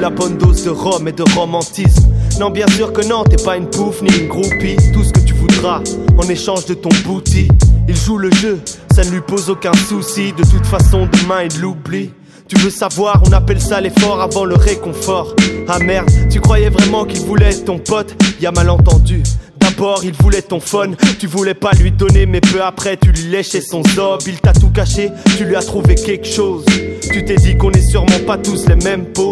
la bonne dose de rhum et de romantisme. Non, bien sûr que non, t'es pas une pouffe ni une groupie. Tout ce que tu voudras en échange de ton booty. Il joue le jeu, ça ne lui pose aucun souci. De toute façon, demain il l'oublie. Tu veux savoir, on appelle ça l'effort avant le réconfort. Ah merde, tu croyais vraiment qu'il voulait être ton pote? Y'a malentendu. D'abord il voulait ton phone, tu voulais pas lui donner, mais peu après tu lui léchais son zob. Il t'a tout caché, tu lui as trouvé quelque chose. Tu t'es dit qu'on est sûrement pas tous les mêmes pots.